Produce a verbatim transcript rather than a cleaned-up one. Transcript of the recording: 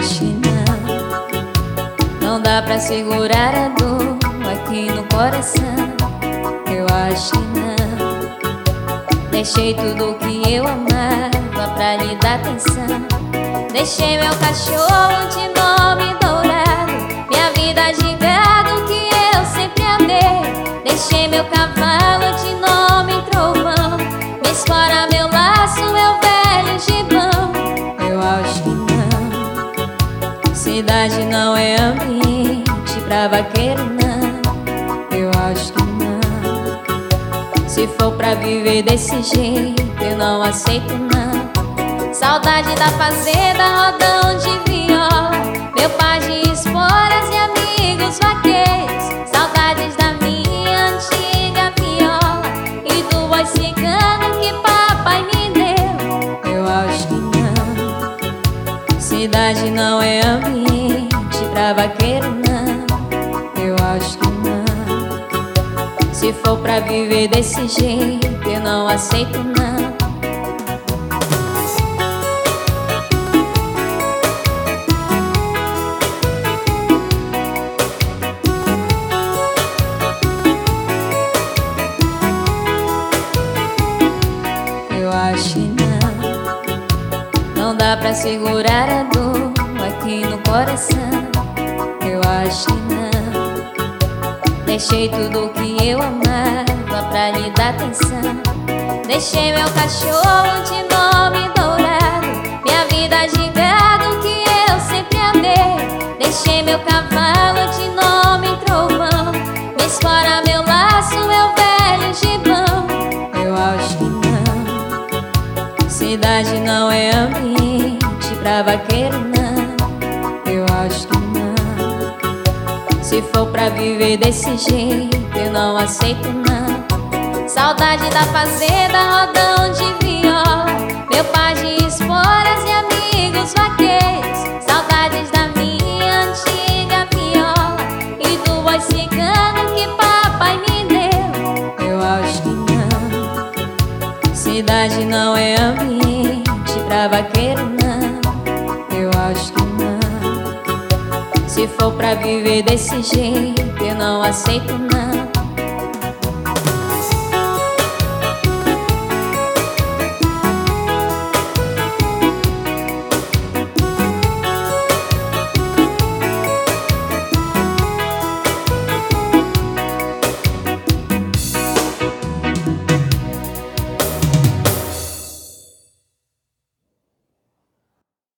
acho que não, não dá pra segurar a dor aqui no coração. Eu acho que não. Deixei tudo que eu amava pra lhe dar atenção. Deixei meu cachorro de nome dourado, minha vida de gado que eu sempre amei. Deixei meu cavalo de nome trovão, minha espora, meu laço, meu velho gibão. Eu acho que não. Cidade não é ambiente pra vaqueiro, não. Eu acho que não. Se for pra viver desse jeito, eu não aceito, não. Saudade da fazenda, rodão de viola, meu par de esporas e amigos vaqueiros. Saudades da minha antiga viola e do boi cigano que papai me deu. Eu acho que não. Cidade não é ambiente pra vaqueiro, não. Eu acho que não. Se for pra viver desse jeito, eu não aceito, não. Eu acho que não, não dá pra segurar a dor aqui no coração. Eu acho que não. Deixei tudo que eu amava pra lhe dar atenção. Deixei meu cachorro de nome dourado, minha vida de gado que eu sempre amei. Deixei meu cavalo de nome trovão, minha espora, meu laço, meu velho gibão. Eu acho que não. Cidade não é ambiente pra vaqueiro, não. Eu acho que não. Se for pra viver desse jeito, eu não aceito, não. Saudade da fazenda, rodão de viola, meu par de esporas e amigos vaqueiros. Saudades da minha antiga viola e do boi cigano que papai me deu. Eu acho que não. Cidade não é ambiente pra vaqueiro, não. Eu acho que não. Se for pra viver desse jeito, eu não aceito, não.